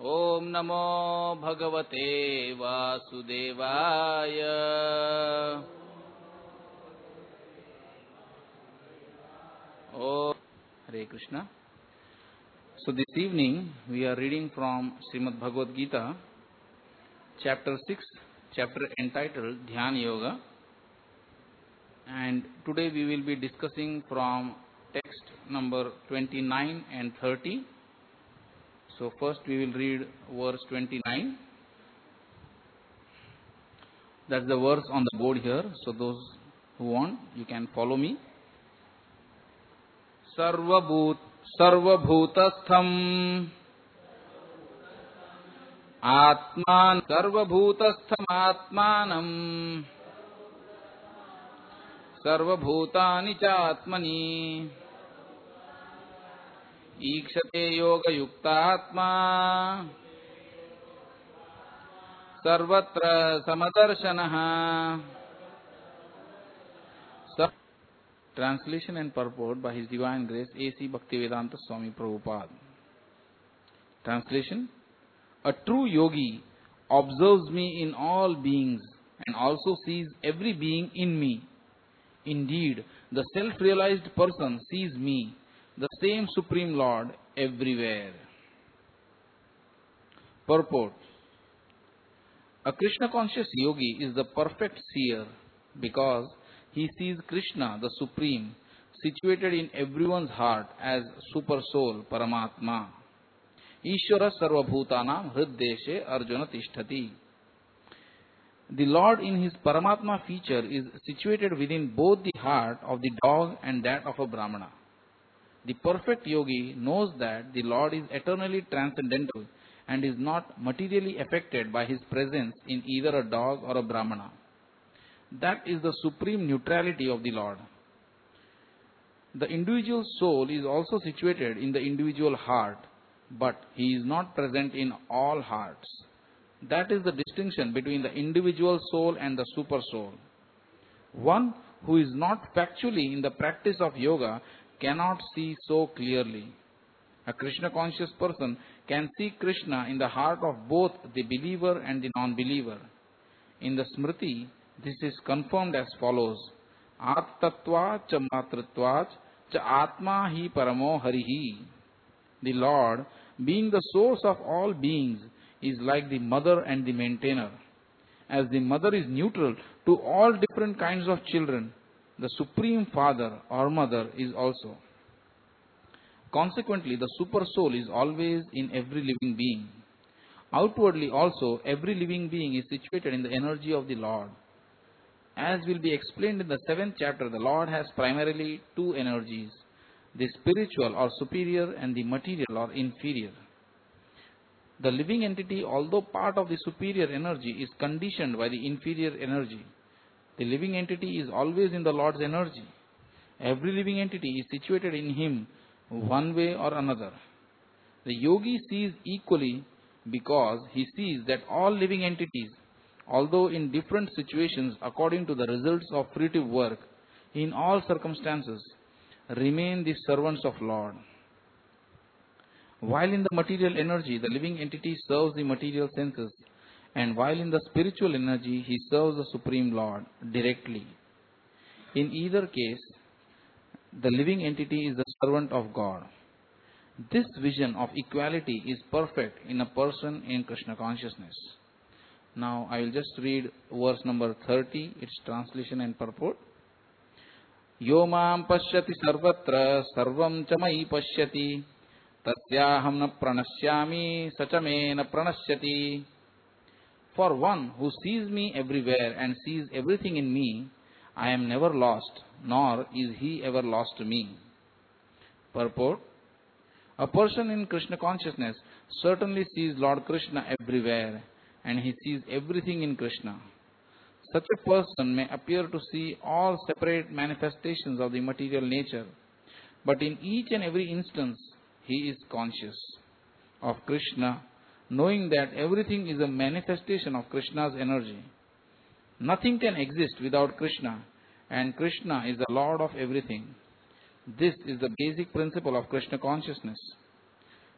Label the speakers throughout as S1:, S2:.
S1: ओम नमो भगवते वासुदेवाय। Oh, Hare Krishna. So this evening we are reading from Srimad Bhagavad Gita, chapter 6, chapter entitled Dhyana Yoga. And today we will be discussing from text number 29 and 30. So first we will read verse 29. That's the verse on the board here. So those who want, you can follow me. सर्वभूतस्थम् आत्मान सर्वभूतस्थम् आत्मानं सर्वभूतानि च आत्मनि ईक्षते योगयुक्तात्मा सर्वत्र समदर्शनः. Translation and purport by His Divine Grace A.C. Bhaktivedanta Swami Prabhupada. Translation: a true yogi observes me in all beings and also sees every being in me. Indeed, the self-realized person sees me, the same Supreme Lord, everywhere. Purport: a Krishna-conscious yogi is the perfect seer because he sees Krishna, the Supreme, situated in everyone's heart as Super Soul, Paramatma. Ishvara Sarvabhutanam Hriddeshe Arjuna Tishtati. The Lord in His Paramatma feature is situated within both the heart of the dog and that of a Brahmana. The perfect yogi knows that the Lord is eternally transcendental and is not materially affected by His presence in either a dog or a Brahmana. That is the supreme neutrality of the Lord. The individual soul is also situated in the individual heart, but He is not present in all hearts. That is the distinction between the individual soul and the super soul. One who is not factually in the practice of yoga cannot see so clearly. A Krishna-conscious person can see Krishna in the heart of both the believer and the non-believer. In the Smriti, this is confirmed as follows: Attattva cha matritva cha atma hi paramo harihi. The Lord, being the source of all beings, is like the mother and the maintainer. As the mother is neutral to all different kinds of children, the Supreme Father or Mother is also. Consequently, the Super Soul is always in every living being. Outwardly also, every living being is situated in the energy of the Lord. As will be explained in the 7th chapter, the Lord has primarily two energies, the spiritual or superior and the material or inferior. The living entity, although part of the superior energy, is conditioned by the inferior energy. The living entity is always in the Lord's energy. Every living entity is situated in Him one way or another. The yogi sees equally because he sees that all living entities, although in different situations according to the results of fruitive work, in all circumstances, remain the servants of Lord. While in the material energy, the living entity serves the material senses, and while in the spiritual energy, he serves the Supreme Lord directly. In either case, the living entity is the servant of God. This vision of equality is perfect in a person in Krishna consciousness. Now I will just read verse number 30, its translation and purport. Yo mam pashyati sarvatra sarvam cha mai pashyati tasyaham na pranashyami sachame na pranasyati. For one who sees me everywhere and sees everything in me, I am never lost, nor is he ever lost to me. Purport: a person in Krishna consciousness certainly sees Lord Krishna everywhere, and he sees everything in Krishna. Such a person may appear to see all separate manifestations of the material nature, but in each and every instance he is conscious of Krishna, knowing that everything is a manifestation of Krishna's energy. Nothing can exist without Krishna, and Krishna is the Lord of everything. This is the basic principle of Krishna consciousness.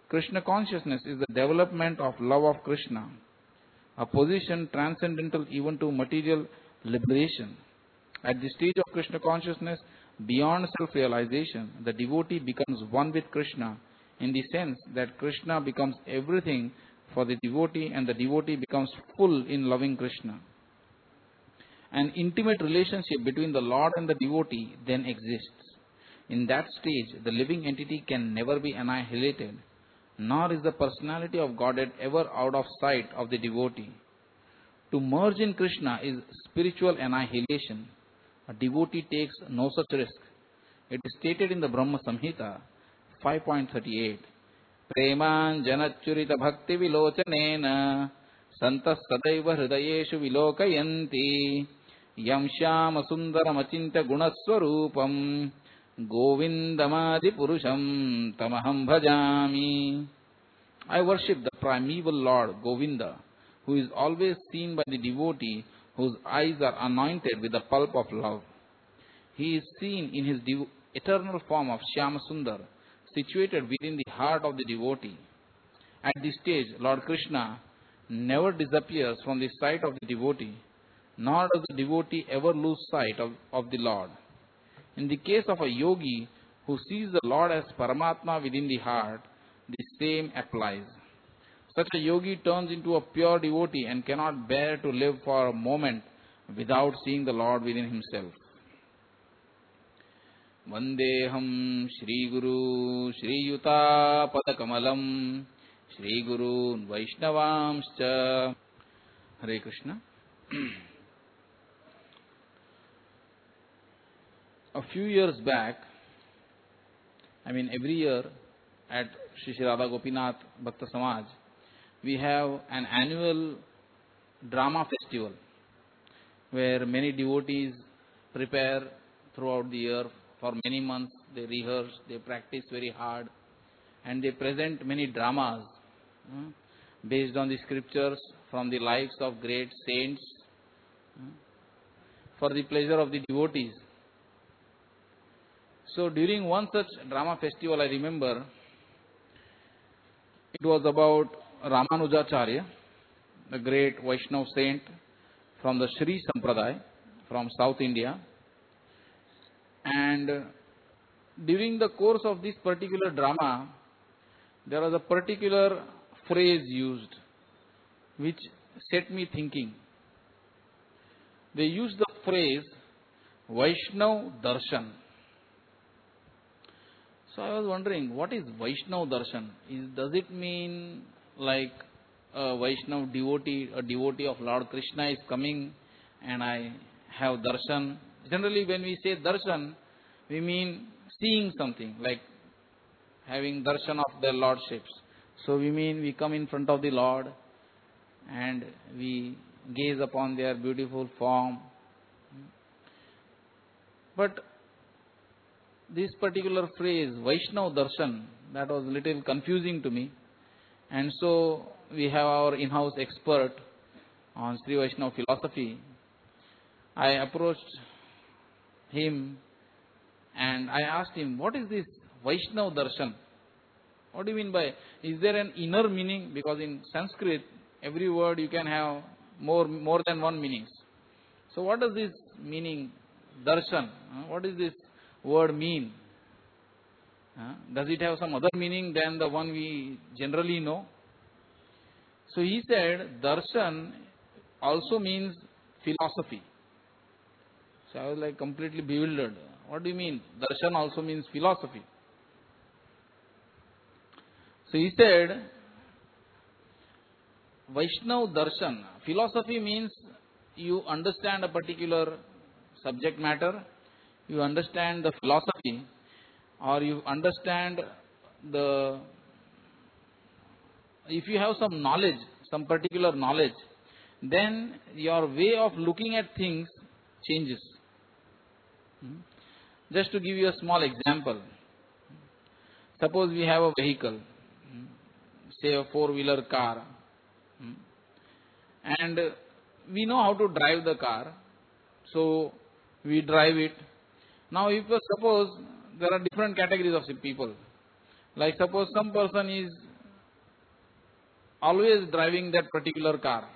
S1: Krishna consciousness is the development of love of Krishna, a position transcendental even to material liberation. At the stage of Krishna consciousness, beyond self-realization, the devotee becomes one with Krishna in the sense that Krishna becomes everything for the devotee and the devotee becomes full in loving Krishna. An intimate relationship between the Lord and the devotee then exists. In that stage, the living entity can never be annihilated, nor is the personality of Godhead ever out of sight of the devotee. To merge in Krishna is spiritual annihilation. A devotee takes no such risk. It is stated in the Brahma Samhita 5.38. Premanjanachurita bhakti vilochanena santas sadaiva hridayeshu vilokayanti yam shyama sundaram achintya gunaswarupam govindamadi purusham tamaham bhajami. I worship the primeval Lord Govinda, who is always seen by the devotee whose eyes are anointed with the pulp of love. He is seen in his eternal form of Shyama Sundar, situated within the heart of the devotee. At this stage, Lord Krishna never disappears from the sight of the devotee, nor does the devotee ever lose sight of the Lord. In the case of a yogi who sees the Lord as Paramatma within the heart, the same applies. Such a yogi turns into a pure devotee and cannot bear to live for a moment without seeing the Lord within himself. Vandeham Shri Guru Shri Yuta Padakamalam Shri Guru Vaishnavamscha. Hare Krishna. A few years back, every year at Shri Shri Radha Gopinath Bhakta Samaj, we have an annual drama festival where many devotees prepare throughout the year for many months. They rehearse, they practice very hard, and they present many dramas based on the scriptures from the lives of great saints for the pleasure of the devotees. So during one such drama festival, I remember it was about Ramanujacharya, the great Vaishnava saint from the Sri Sampradaya from South India. And during the course of this particular drama, there was a particular phrase used which set me thinking. They used the phrase Vaishnava Darshan. So I was wondering, what is Vaishnava Darshan? Does it mean like a Vaishnava devotee, a devotee of Lord Krishna is coming and I have darshan? Generally when we say darshan, we mean seeing something, like having darshan of their lordships. So we mean we come in front of the Lord and we gaze upon their beautiful form. But this particular phrase, Vaishnava Darshan, that was a little confusing to me. And so we have our in-house expert on Sri Vaishnava philosophy. I approached him and I asked him, what is this Vaishnava Darshan? What do you mean by, is there an inner meaning? Because in Sanskrit, every word you can have more than one meanings. So what does this meaning, darshan? What does this word mean? Does it have some other meaning than the one we generally know? So he said, darshan also means philosophy. So I was like completely bewildered. What do you mean? Darshan also means philosophy. So he said, Vaishnava Darshan, philosophy means you understand a particular subject matter, you understand the philosophy, or you understand if you have some knowledge, some particular knowledge, then your way of looking at things changes. Just to give you a small example, suppose we have a vehicle, say a four-wheeler car, and we know how to drive the car, so we drive it. Now suppose there are different categories of people, like suppose some person is always driving that particular car.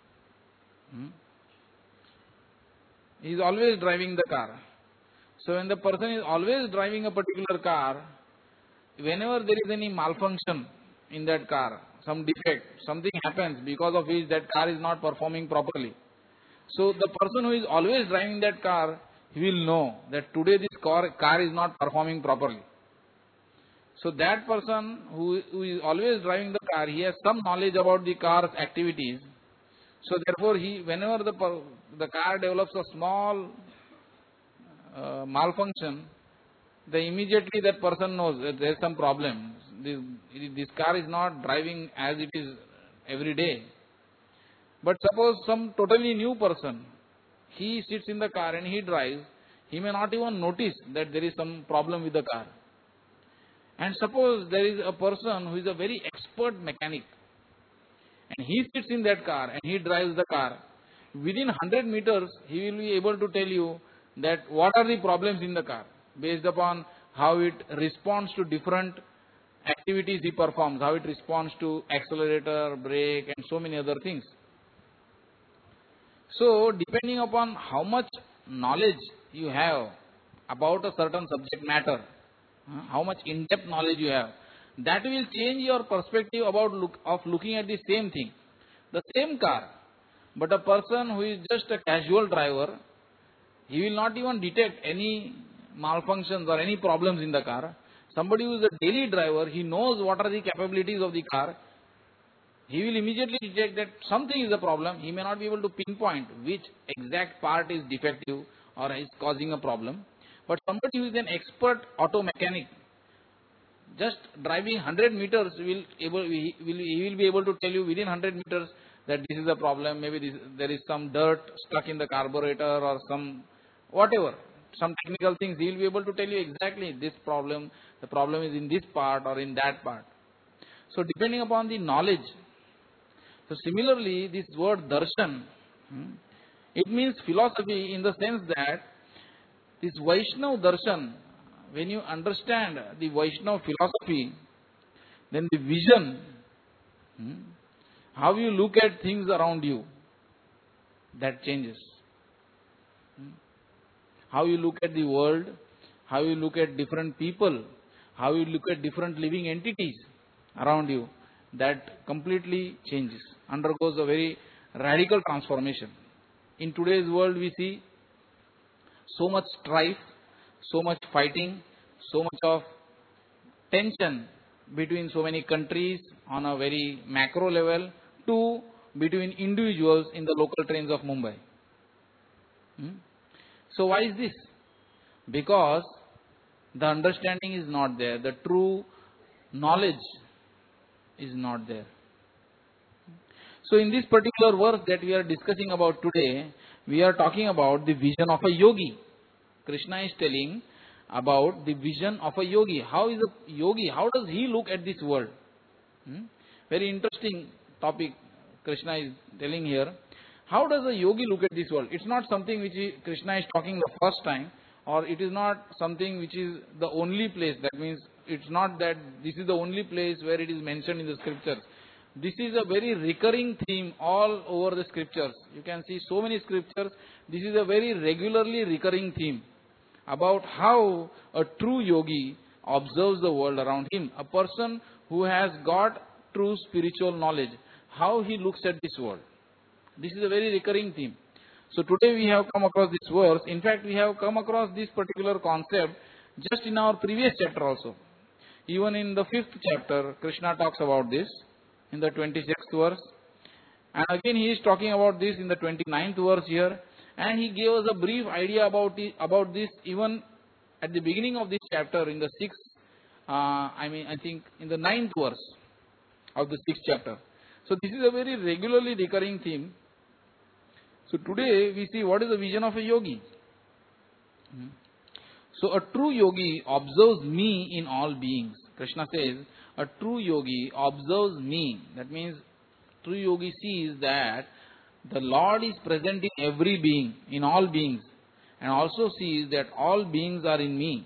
S1: He is always driving the car. So when the person is always driving a particular car, whenever there is any malfunction in that car, some defect, something happens because of which that car is not performing properly. So the person who is always driving that car, he will know that today this car is not performing properly. So that person who is always driving the car, he has some knowledge about the car's activities. So therefore, whenever the car develops a small malfunction, then immediately that person knows that there is some problem. This car is not driving as it is every day. But suppose some totally new person, he sits in the car and he drives, he may not even notice that there is some problem with the car. And suppose there is a person who is a very expert mechanic, and he sits in that car and he drives the car. Within 100 meters, he will be able to tell you that what are the problems in the car, based upon how it responds to different activities he performs, how it responds to accelerator, brake, and so many other things. So, depending upon how much knowledge you have about a certain subject matter, how much in-depth knowledge you have, that will change your perspective about looking at the same thing, the same car. But a person who is just a casual driver, he will not even detect any malfunctions or any problems in the car. Somebody who is a daily driver, he knows what are the capabilities of the car. He will immediately detect that something is a problem. He may not be able to pinpoint which exact part is defective or is causing a problem. But somebody who is an expert auto mechanic, just driving 100 meters, he will be able to tell you within 100 meters that this is a problem. Maybe there is some dirt stuck in the carburetor or some whatever, some technical things. He will be able to tell you exactly this problem. The problem is in this part or in that part. So depending upon the knowledge. So similarly, this word darshan, it means philosophy in the sense that this Vaishnava darshan, when you understand the Vaishnava philosophy, then the vision, how you look at things around you, that changes. How you look at the world, how you look at different people, how you look at different living entities around you, that completely changes, undergoes a very radical transformation. In today's world, we see so much strife, so much fighting, so much of tension between so many countries on a very macro level to between individuals in the local trains of Mumbai. So why is this? Because the understanding is not there, the true knowledge is not there. So in this particular verse that we are discussing about today, we are talking about the vision of a yogi. Krishna is telling about the vision of a yogi. How is a yogi? How does he look at this world? Very interesting topic Krishna is telling here. How does a yogi look at this world? It's not something which Krishna is talking the first time, or it is not something which is the only place. That means it's not that this is the only place where it is mentioned in the scriptures. This is a very recurring theme all over the scriptures. You can see so many scriptures. This is a very regularly recurring theme about how a true yogi observes the world around him. A person who has got true spiritual knowledge, how he looks at this world. This is a very recurring theme. So today we have come across this verse. In fact, we have come across this particular concept just in our previous chapter also. Even in the 5th chapter, Krishna talks about this in the 26th verse. And again he is talking about this in the 29th verse here. And he gave us a brief idea about this even at the beginning of this chapter in the 6th, I think in the 9th verse of the 6th chapter. So this is a very regularly recurring theme. So today we see what is the vision of a yogi. So a true yogi observes me in all beings. Krishna says, a true yogi observes me. That means true yogi sees that the Lord is present in every being, in all beings, and also sees that all beings are in me.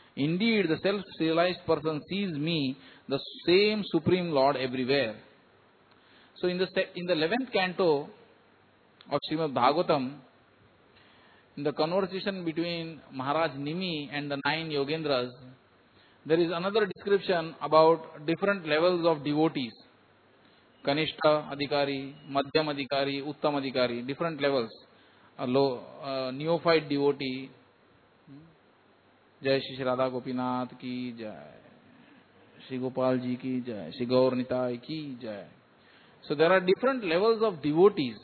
S1: Indeed, the self-realized person sees me, the same Supreme Lord, everywhere. So in the 11th canto of Srimad Bhagavatam, in the conversation between Maharaj Nimi and the 9 Yogendras, there is another description about different levels of devotees. Kanishta Adhikari, Madhyam Adhikari, Uttam Adhikari, different levels. A neophyte devotee. Jai Shri Radha Gopinath ki jai. Shri Gopal ji ki jai. Shri Gaur Nitai ki jai. So there are different levels of devotees.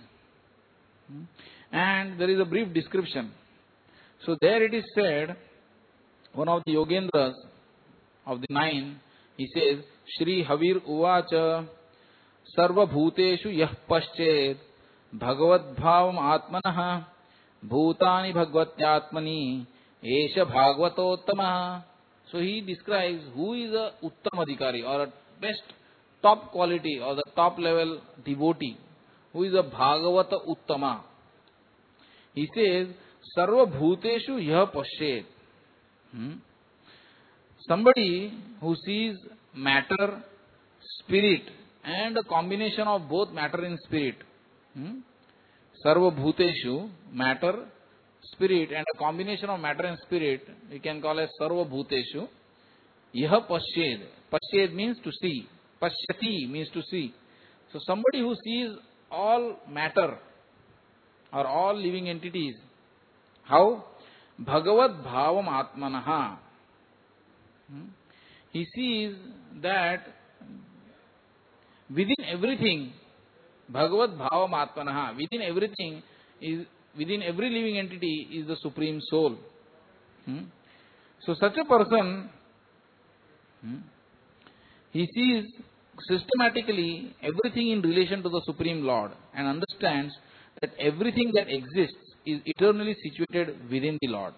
S1: And there is a brief description. So there it is said, one of the Yogendras of the 9, he says, Shri Havir Uvacha Sarva Bhuteshu Yah Paschet Bhagavad Bhavam Atmanah Bhutani Bhagavatyatmani Esha Bhagavatottama. So he describes who is a Uttam Adhikari, or a best top quality or the top level devotee, who is a Bhagavata Uttama. He says, Sarva Bhuteshu Yah Paschet. Somebody who sees matter, spirit, and a combination of both matter and spirit. Sarva Bhuteshu, matter, spirit, and a combination of matter and spirit, we can call as Sarva Bhuteshu. Yah Paschet. Paschet means to see. Pashyati means to see. So somebody who sees all matter or all living entities. How? Bhagavad Bhavam Atmanaha. He sees that within everything, Bhagavad Bhavam Atmanaha, within everything is, within every living entity is the Supreme Soul. So such a person, he sees systematically everything in relation to the Supreme Lord and understands that everything that exists is eternally situated within the Lord.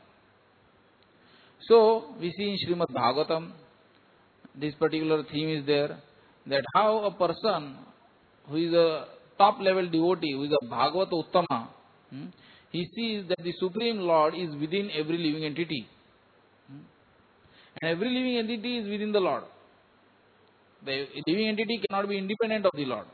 S1: So we see in Srimad Bhagavatam, this particular theme is there, that how a person who is a top level devotee, who is a Bhagavata Uttama, he sees that the Supreme Lord is within every living entity. And every living entity is within the Lord. The living entity cannot be independent of the Lord.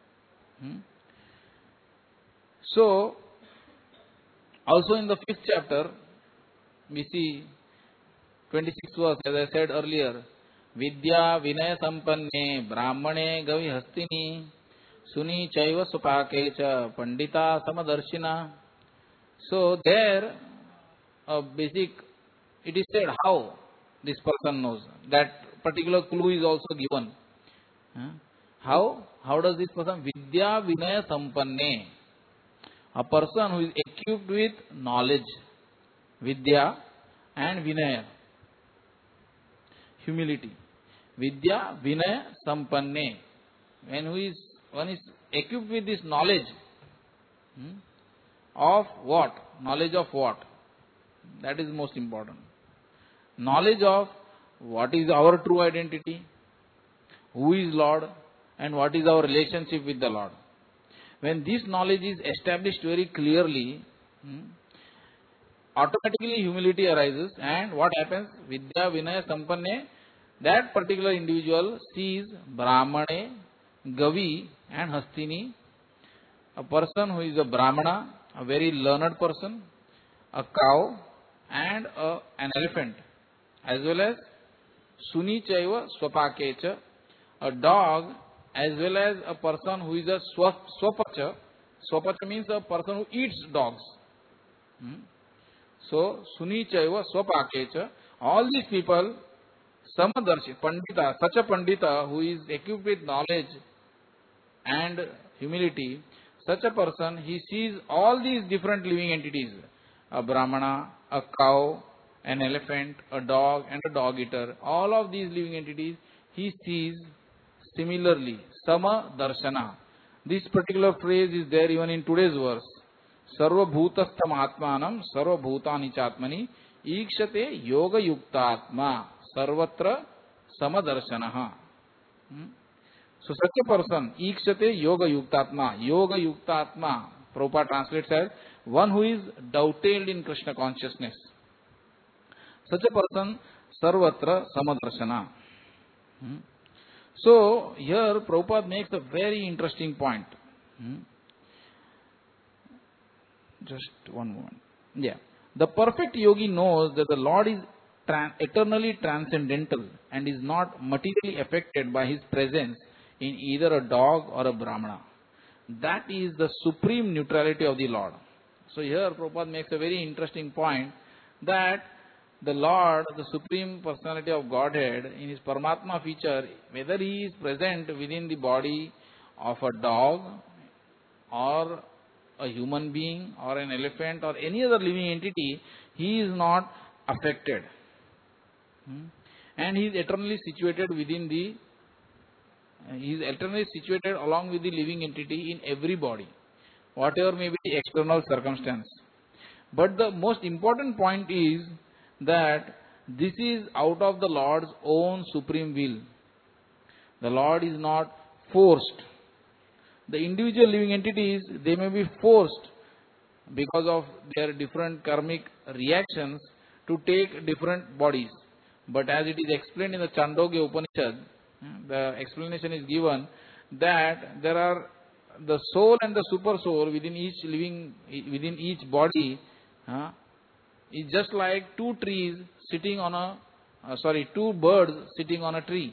S1: So, also in the 5th chapter, we see 26th verse, as I said earlier, Vidya Vinaya Sampanne Brahmane Gavi Hastini Suni Chaiva Supakecha Pandita Samadarshina. So there, it is said how this person knows. That particular clue is also given. How does this person? Vidya Vinaya Sampanne. A person who is equipped with knowledge, Vidya and Vinaya, humility. Vidya Vinaya Sampanne. One is equipped with this knowledge of what? Knowledge of what? That is most important. Knowledge of what is our true identity, who is Lord, and what is our relationship with the Lord. When this knowledge is established very clearly, automatically humility arises, and what happens? Vidya Vinaya Sampanne, that particular individual sees Brahmane, Gavi and Hastini, a person who is a Brahmana, a very learned person, a cow and an elephant, as well as Suni Chaiva Swapakecha, a dog, as well as a person who is a Swapacha. Swapacha means a person who eats dogs. So, Suni Chaiva Swapakecha, all these people, Samadarshi, Pandita, such a Pandita who is equipped with knowledge and humility, such a person, he sees all these different living entities, a Brahmana, a cow, an elephant, a dog and a dog eater, all of these living entities, he sees similarly, Sama Darshana. This particular phrase is there even in today's verse. Sarva Bhutastham Atmanam Sarva Bhutani Chatmani Ikshate Yoga Yuktatma Sarvatra Sama Darshanaha. So such a person, Ikshate Yoga Yuktatma. Yoga Yuktatma, Prabhupada translates as one who is dovetailed in Krishna consciousness. Such a person, Sarvatra Samadarshana. So, here Prabhupada makes a very interesting point. Hmm. Just one moment. Yeah. The perfect yogi knows that the Lord is eternally transcendental and is not materially affected by his presence in either a dog or a brahmana. That is the supreme neutrality of the Lord. So here Prabhupada makes a very interesting point that the Lord, the Supreme Personality of Godhead, in his Paramatma feature, whether he is present within the body of a dog or a human being or an elephant or any other living entity, he is not affected. And he is eternally situated within the, he is eternally situated along with the living entity in every body, whatever may be the external circumstance. But the most important point is that this is out of the Lord's own supreme will. The Lord is not forced. The individual living entities, they may be forced because of their different karmic reactions to take different bodies. But as it is explained in the Chandogya Upanishad, the explanation is given that there are the soul and the super soul within each body is just like two birds sitting on a tree.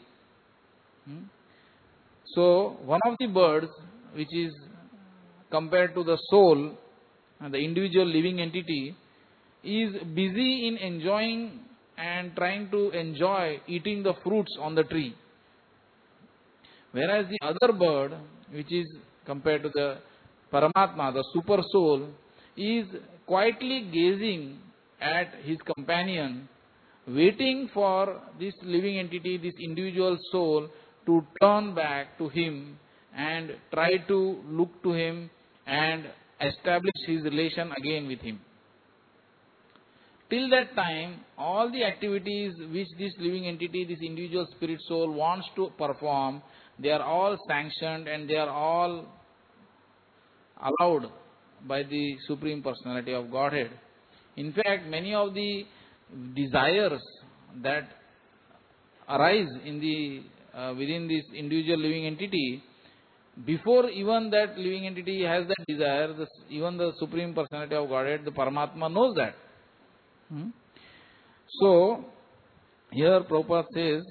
S1: So one of the birds, which is compared to the soul, the individual living entity, is busy in enjoying and trying to enjoy eating the fruits on the tree. Whereas the other bird, which is compared to the Paramatma, the super soul, is quietly gazing at his companion, waiting for this living entity, this individual soul, to turn back to him and try to look to him and establish his relation again with him. Till that time, all the activities which this living entity, this individual spirit soul wants to perform, they are all sanctioned and they are all allowed by the Supreme Personality of Godhead. In fact, many of the desires that arise in the within this individual living entity, before even that living entity has that desire, even the Supreme Personality of Godhead, the Paramatma, knows that. So, here Prabhupada says,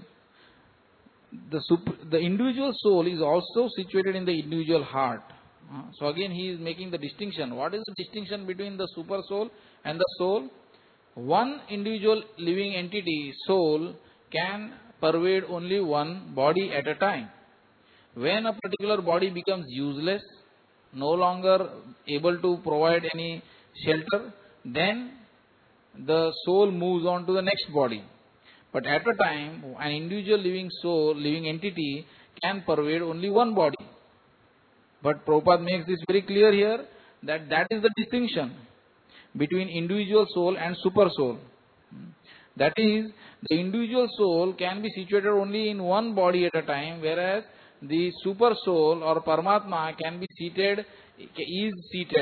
S1: the individual soul is also situated in the individual heart. So again he is making the distinction. What is the distinction between the super soul and the soul? One individual living entity, soul, can pervade only one body at a time. When a particular body becomes useless, no longer able to provide any shelter, then the soul moves on to the next body. But at a time, an individual living entity can pervade only one body. But Prabhupada makes this very clear here that that is the distinction between individual soul and super soul. That is, the individual soul can be situated only in one body at a time, whereas the super soul or Paramatma can be seated, is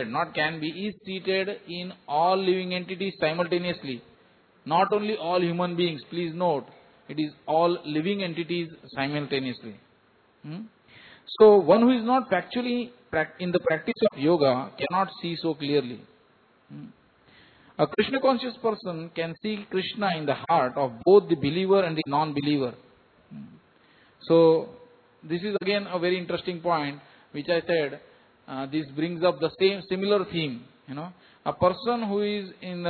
S1: seated in all living entities simultaneously. Not only all human beings, please note, it is all living entities simultaneously. So, one who is not factually in the practice of yoga cannot see so clearly. A Krishna conscious person can see Krishna in the heart of both the believer and the non-believer. So, this is again a very interesting point which I said, this brings up the similar theme. A person who is in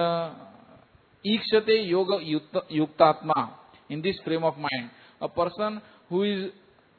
S1: Ikshate Yoga Yuktatma, in this frame of mind, a person who is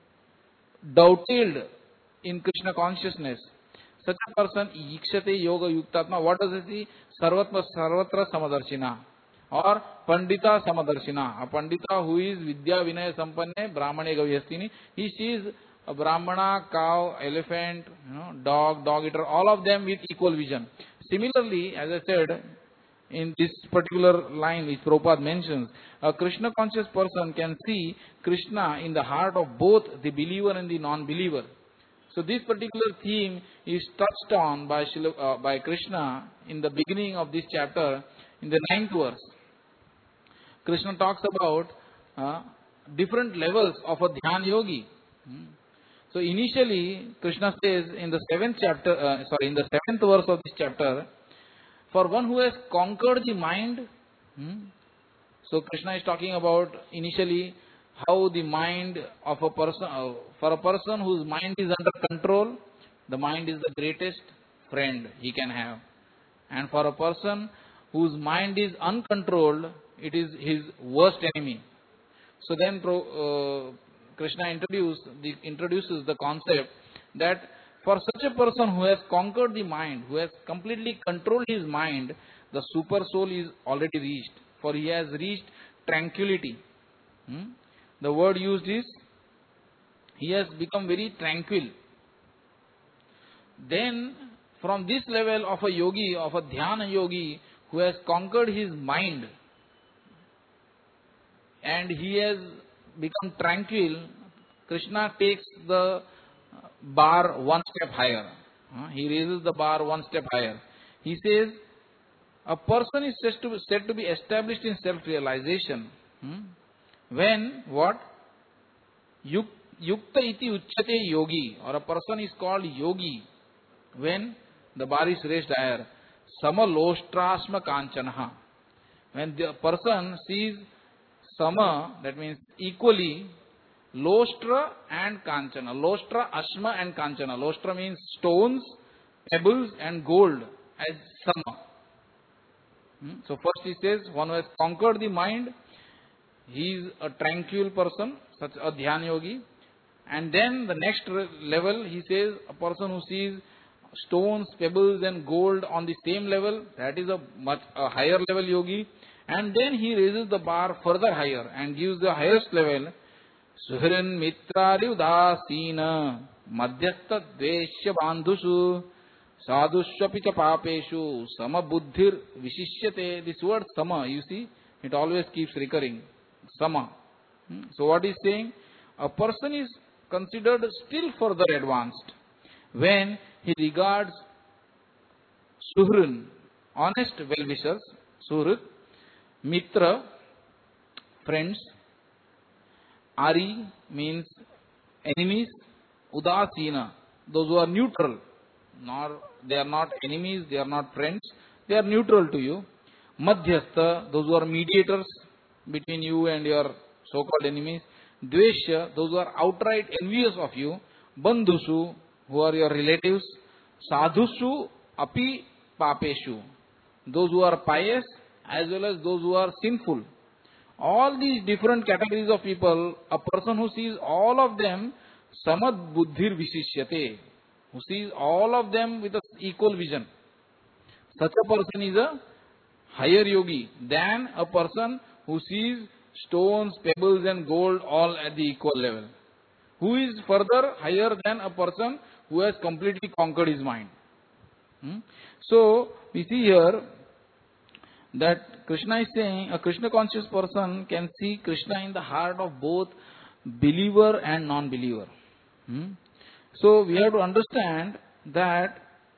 S1: dovetailed in Krishna consciousness, such a person, Ikshate Yoga Yuktatma, what does it see? Sarvatra Samadarshina or Pandita Samadarshina. A Pandita who is Vidya Vinaya Sampanne Brahmane Gavyastini, he sees a Brahmana, cow, elephant, dog eater, all of them with equal vision. Similarly, as I said, in this particular line which Prabhupada mentions, a Krishna conscious person can see Krishna in the heart of both the believer and the non-believer. So this particular theme is touched on by Krishna in the beginning of this chapter, in the 9th verse. Krishna talks about different levels of a Dhyan yogi. So initially, Krishna says in the in the seventh verse of this chapter, for one who has conquered the mind. So Krishna is talking about initially how the mind of a person, for a person whose mind is under control, the mind is the greatest friend he can have. And for a person whose mind is uncontrolled, it is his worst enemy. So then Krishna introduces the concept that for such a person who has conquered the mind, who has completely controlled his mind, the super soul is already reached. For he has reached tranquility. The word used is, he has become very tranquil. Then, from this level of a yogi, of a dhyana yogi, who has conquered his mind, and he has become tranquil, Krishna takes the bar one step higher. He raises the bar one step higher. He says, a person is said to be established in self-realization when what? Yukta iti uchyate yogi, or a person is called yogi when the bar is raised higher. Samaloshrasma kanchanaha. When the person sees sama, that means equally, lostra and kanchana. Lostra, ashma and kanchana. Lostra means stones, pebbles and gold as sama. So first he says, one who has conquered the mind, he is a tranquil person, such a dhyan yogi. And then the next level, he says, a person who sees stones, pebbles and gold on the same level, that is a much higher level yogi. And then he raises the bar further higher and gives the highest level, Suhrin mitrari udasina madhyastha dveshya bandhushu sadhushvapicha papeshu sama buddhir vishishyate. This word sama, you see, it always keeps recurring. Sama. So what is saying? A person is considered still further advanced when he regards Suhrin, honest well-wishers, Suhrit, Mitra, friends, Ari means enemies, Udasina, those who are neutral. They are not enemies, they are not friends, they are neutral to you. Madhyastha, those who are mediators between you and your so-called enemies. Dveshya, those who are outright envious of you. Bandhusu, who are your relatives. Sadhusu api papeshu, those who are pious as well as those who are sinful. All these different categories of people, a person who sees all of them, samad buddhir vishishyate, who sees all of them with an equal vision. Such a person is a higher yogi than a person who sees stones, pebbles and gold all at the equal level. Who is further higher than a person who has completely conquered his mind. So, we see here that Krishna is saying a Krishna conscious person can see Krishna in the heart of both believer and non-believer. So we have to understand that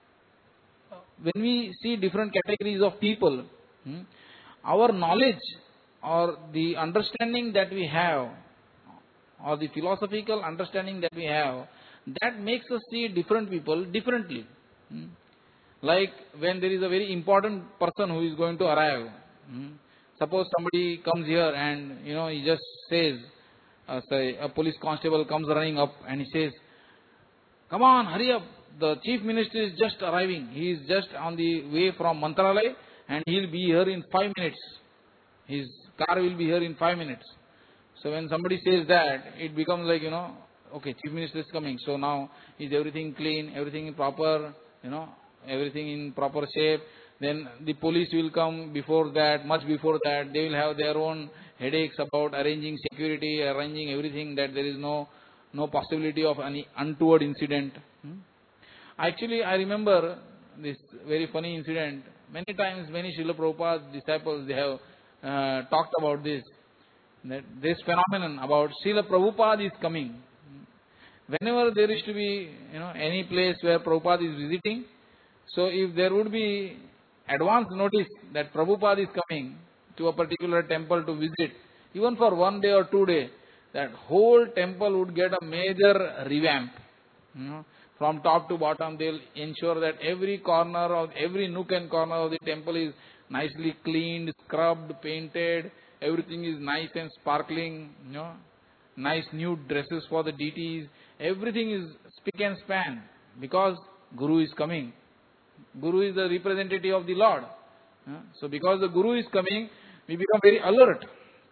S1: when we see different categories of people, our knowledge or the understanding that we have, or the philosophical understanding that we have, that makes us see different people differently. Like when there is a very important person who is going to arrive. Suppose somebody comes here and he just says, say a police constable comes running up and he says, "Come on, hurry up! The chief minister is just arriving. He is just on the way from Mantralaya and he will be here in 5 minutes. His car will be here in 5 minutes." So when somebody says that, it becomes like, okay, chief minister is coming. So now is everything clean, everything proper, everything in proper shape. Then the police will come before that, much before that. They will have their own headaches about arranging security, arranging everything, that there is no possibility of any untoward incident. Actually, I remember this very funny incident. Many times, many Srila Prabhupada's disciples, they have talked about this. That this phenomenon about Srila Prabhupada is coming. Whenever there is to be, any place where Prabhupada is visiting, so if there would be advance notice that Prabhupada is coming to a particular temple to visit, even for 1 day or 2 days, that whole temple would get a major revamp. From top to bottom, they'll ensure that every corner of every nook and corner of the temple is nicely cleaned, scrubbed, painted. Everything is nice and sparkling. Nice new dresses for the deities. Everything is spick and span because Guru is coming. Guru is the representative of the Lord. So because the Guru is coming, we become very alert.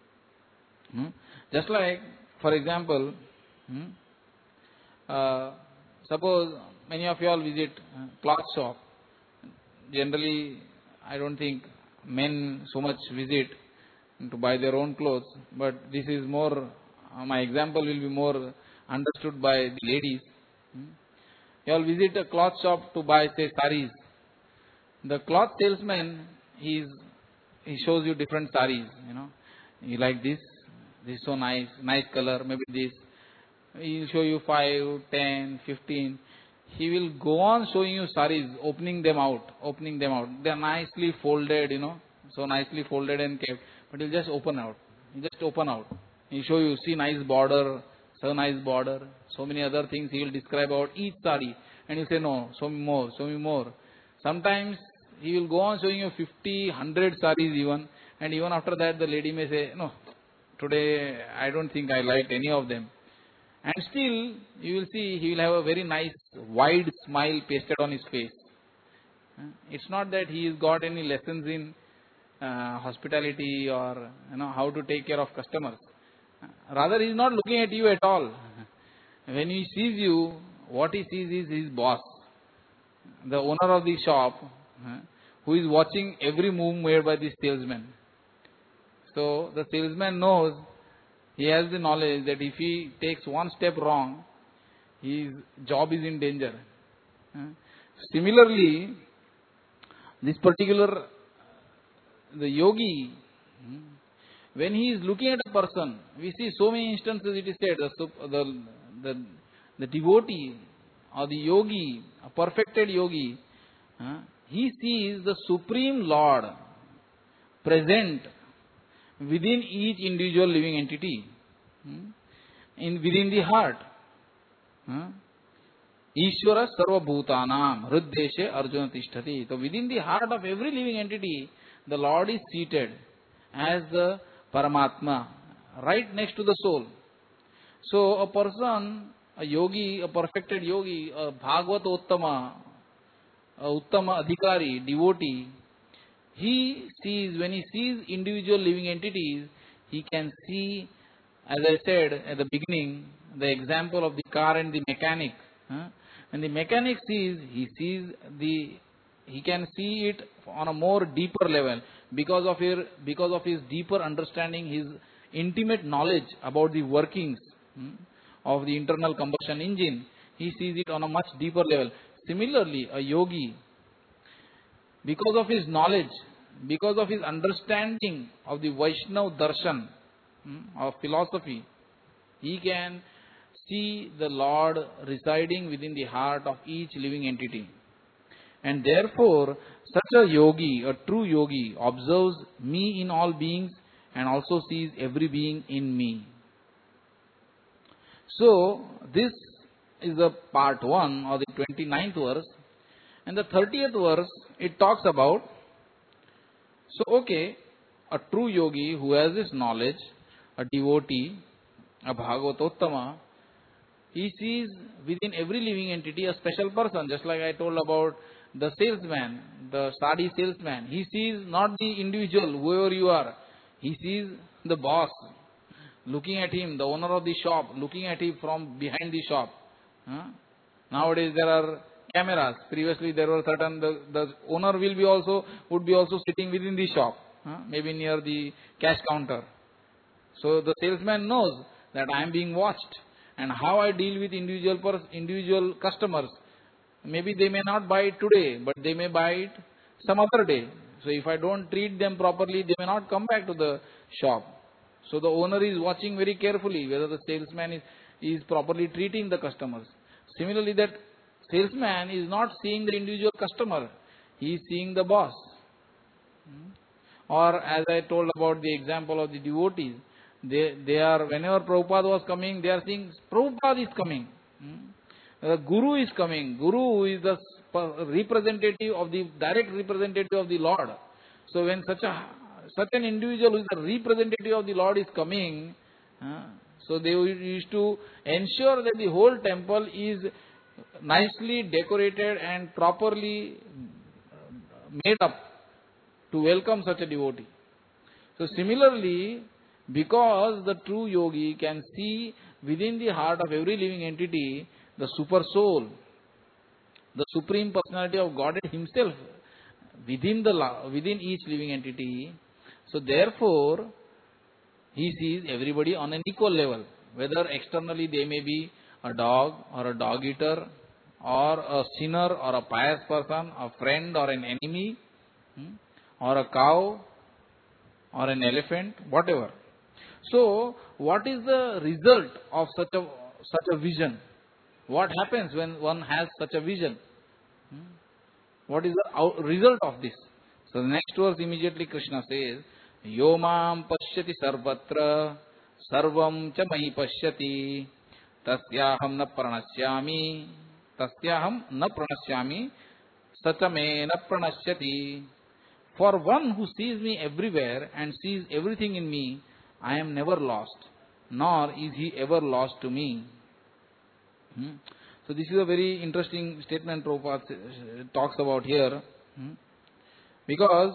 S1: Just like, for example, suppose many of you all visit cloth shop. Generally, I don't think men so much visit to buy their own clothes, but this is more, my example will be more understood by the ladies. You all visit a cloth shop to buy, say, saris. The cloth salesman, he shows you different saris, You like this is so nice color, maybe this. He will show you 5, 10, 15. He will go on showing you saris, opening them out. They are nicely folded, so nicely folded and kept. But he'll just open out. He'll show you, see nice border, so nice border. So many other things he will describe about each sari. And he'll say, no, show me more. Sometimes he will go on showing you 50, 100 saris even. And even after that, the lady may say, no, today I don't think I liked any of them. And still, you will see, he will have a very nice, wide smile pasted on his face. It's not that he has got any lessons in hospitality or, how to take care of customers. Rather, he is not looking at you at all. When he sees you, what he sees is his boss, the owner of the shop, who is watching every move made by the salesman. So, the salesman knows, he has the knowledge that if he takes one step wrong, his job is in danger. Similarly, this particular, the yogi, when he is looking at a person, we see so many instances it is said, the devotee or the yogi, a perfected yogi, he sees the Supreme Lord present within each individual living entity, within the heart. Ishvara sarva bhutanam hriddeshe arjuna tishtati. So within the heart of every living entity, the Lord is seated as the Paramatma, right next to the soul. So a person, a yogi, a perfected yogi, a Bhagavata Uttama, a Uttama Adhikari, devotee, he sees, when he sees individual living entities, he can see, as I said at the beginning, the example of the car and the mechanic. When the mechanic sees, he can see it on a more deeper level because of his deeper understanding, his intimate knowledge about the workings of the internal combustion engine. He sees it on a much deeper level. Similarly, a yogi, because of his knowledge, because of his understanding of the Vaishnav darshan of philosophy, he can see the Lord residing within the heart of each living entity. And therefore, such a yogi, a true yogi, observes me in all beings and also sees every being in me. So, this is the part 1 or the 29th verse. And the 30th verse, it talks about, a true yogi who has this knowledge, a devotee, a Bhagavatottama, he sees within every living entity a special person. Just like I told about the salesman, the sari salesman. He sees not the individual, whoever you are. He sees the boss, looking at him, the owner of the shop, looking at him from behind the shop. Nowadays there are cameras. Previously there were certain, the owner would be also sitting within the shop, maybe near the cash counter. So the salesman knows that I am being watched, and how I deal with individual customers. Maybe they may not buy it today, but they may buy it some other day. So if I don't treat them properly, they may not come back to the shop. So the owner is watching very carefully whether the salesman is properly treating the customers. Similarly, that salesman is not seeing the individual customer. He is seeing the boss. Or as I told about the example of the devotees, They are, whenever Prabhupada was coming, they are saying, Prabhupada is coming. Guru is coming. Guru is the representative of the, direct representative of the Lord. So when such an individual who is the representative of the Lord is coming, so they used to ensure that the whole temple is nicely decorated and properly made up to welcome such a devotee. So similarly, because the true yogi can see within the heart of every living entity the super soul, the supreme personality of Godhead himself within each living entity, so therefore he sees everybody on an equal level, whether externally they may be a dog or a dog eater or a sinner or a pious person, a friend or an enemy, or a cow or an elephant, whatever. So, what is the result of such a vision? What happens when one has such a vision? What is the result of this? So, the next verse immediately Krishna says, Yo mam pashyati sarvatra sarvam cha mahi pashyati tasyaham na pranasyami satame na pranasyati. For one who sees me everywhere and sees everything in me, I am never lost, nor is he ever lost to me. So this is a very interesting statement Prabhupada talks about here, because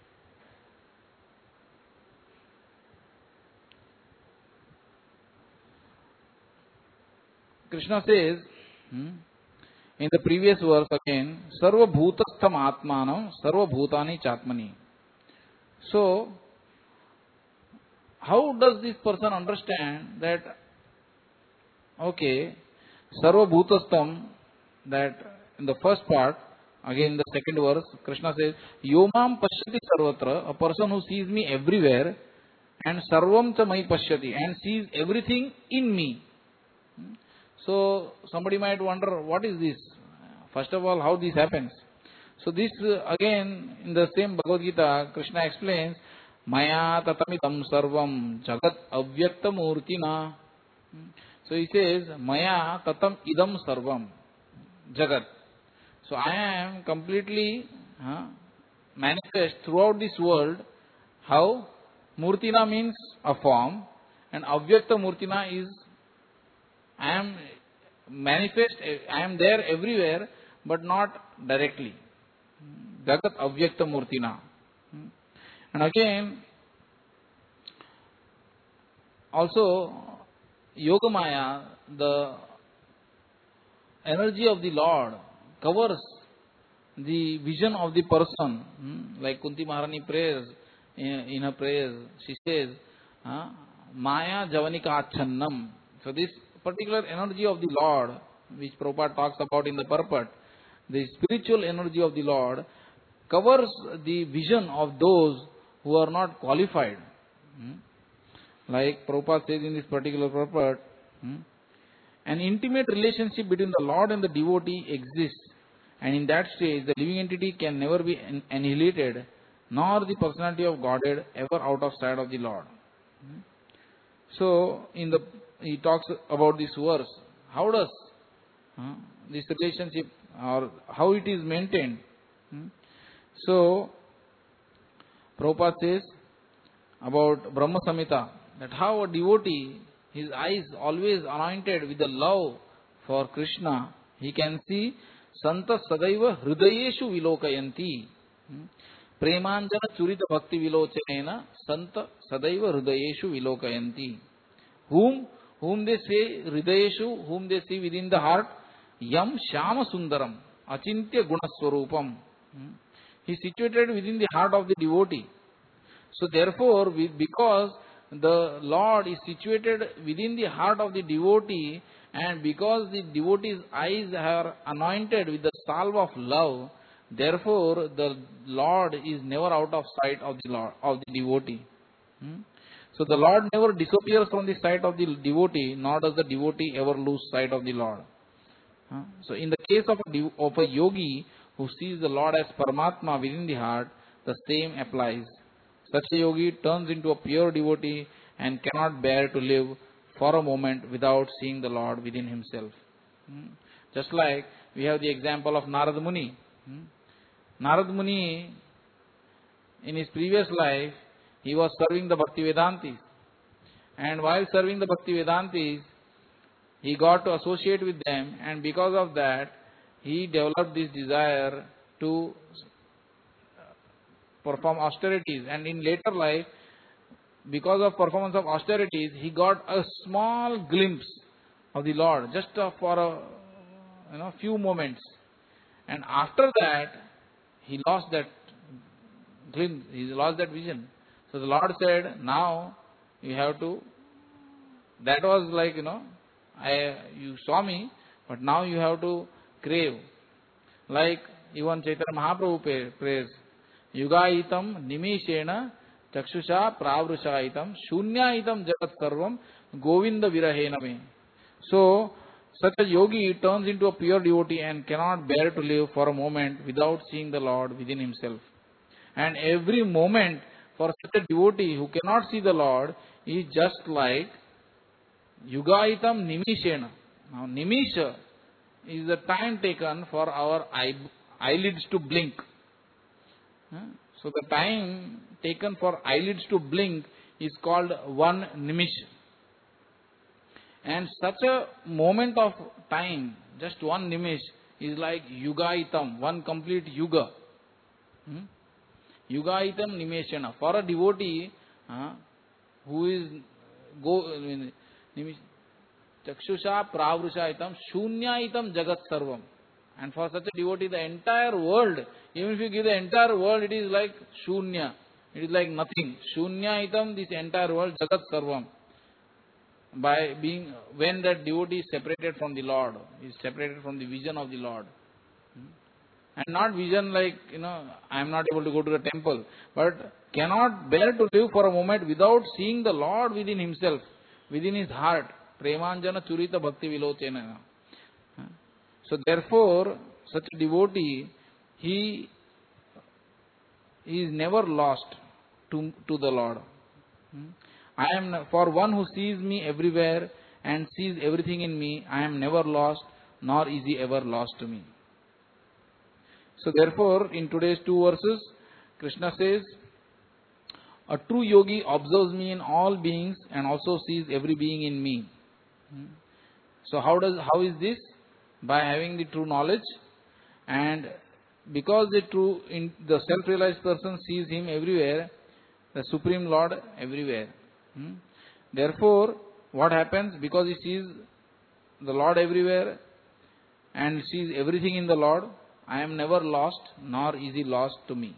S1: Krishna says in the previous verse again, Sarva bhutastham atmanam sarva bhutani chatmani. So, how does this person understand that, okay, sarva bhutastham, that in the first part, again in the second verse, Krishna says, Yomam pashyati sarvatra, a person who sees me everywhere, and sarvam cha mai pashyati, and sees everything in me. So, somebody might wonder, what is this? First of all, how this happens? So, this again, in the same Bhagavad Gita, Krishna explains, Maya tatamidam sarvam jagat avyakta murtina. So, he says, Maya tatam idam sarvam jagat. So, I am completely manifest throughout this world. How? Murtina means a form, and avyakta murtina is I am manifest, I am there everywhere, but not directly. Jagat avyakta murtina. And again, also, Yogamaya, the energy of the Lord, covers the vision of the person. Like Kunti Maharani prays, in her prayers, she says, Maya Javanika Achannam. So this particular energy of the Lord, which Prabhupada talks about in the purport, the spiritual energy of the Lord covers the vision of those who are not qualified. Like Prabhupada says in this particular purport, an intimate relationship between the Lord and the devotee exists, and in that stage the living entity can never be annihilated, nor the personality of Godhead ever out of sight of the Lord. So, he talks about this verse. How does this relationship, or how it is maintained? So, Prabhupada says about Brahma Samhita, that how a devotee, his eyes always anointed with the love for Krishna, he can see Santa Sadaiva Hridayeshu Vilokayanti. Premanjana Churita Bhakti Vilochanena Santa Sadaiva Hridayeshu Vilokayanti. Whom they say Hridayeshu, whom they see within the heart, Yam Shama Sundaram, Achintya Gunaswarupam. He is situated within the heart of the devotee. So therefore, because the Lord is situated within the heart of the devotee, and because the devotee's eyes are anointed with the salve of love, therefore the Lord is never out of sight of the devotee. So the Lord never disappears from the sight of the devotee, nor does the devotee ever lose sight of the Lord. So in the case of a yogi who sees the Lord as Paramatma within the heart, the same applies. Such a yogi turns into a pure devotee and cannot bear to live for a moment without seeing the Lord within himself. Just like we have the example of Narad Muni. Narad Muni, in his previous life, he was serving the Bhaktivedantis. And while serving the Bhaktivedantis, he got to associate with them, and because of that, he developed this desire to perform austerities. And in later life, because of performance of austerities, he got a small glimpse of the Lord, just for a few moments. And after that, he lost that glimpse, he lost that vision. So the Lord said, now you have to, that was like, you saw me, but now you have to crave. Like even Chaitanya Mahaprabhu prays, Yugaitam nimishena chakshusha pravrusaitam shunyaitam jagat sarvam govinda virahena me. So, such a yogi turns into a pure devotee and cannot bear to live for a moment without seeing the Lord within himself. And every moment for such a devotee who cannot see the Lord is just like Yugaitam nimishena. Now, nimisha is the time taken for our eyelids to blink. So, the time taken for eyelids to blink is called one nimish. And such a moment of time, just one nimish, is like Yugaitam, one complete yuga. Yugaitam nimeshana. For a devotee who is chakshusha pravrusaitam shunyaitam jagat sarvam. And for such a devotee, the entire world, even if you give the entire world, it is like shunya. It is like nothing. Shunyaitam, this entire world, jagat sarvam. By being, when that devotee is separated from the Lord, is separated from the vision of the Lord. And not vision like, I am not able to go to the temple, but cannot bear to live for a moment without seeing the Lord within himself, within his heart. Premanjana churita bhakti vilochena. So therefore, such a devotee, he is never lost to the Lord. I am, for one who sees me everywhere and sees everything in me, I am never lost, nor is he ever lost to me. So therefore, in today's two verses, Krishna says, a true yogi observes me in all beings and also sees every being in me. So how is this? By having the true knowledge, and because the self-realized person sees him everywhere, the Supreme Lord everywhere. Therefore, what happens? Because he sees the Lord everywhere and sees everything in the Lord, I am never lost, nor is he lost to me.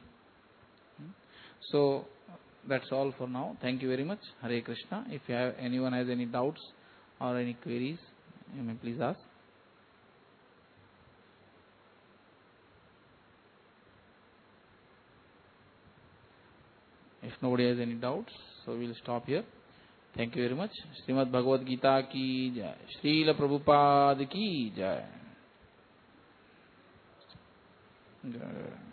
S1: So, that's all for now. Thank you very much. Hare Krishna. If anyone has any doubts or any queries, you may please ask. If nobody has any doubts, so we will stop here. Thank you very much. Srimad Bhagavad Gita ki jai. Srila Prabhupada ki jai. Jai.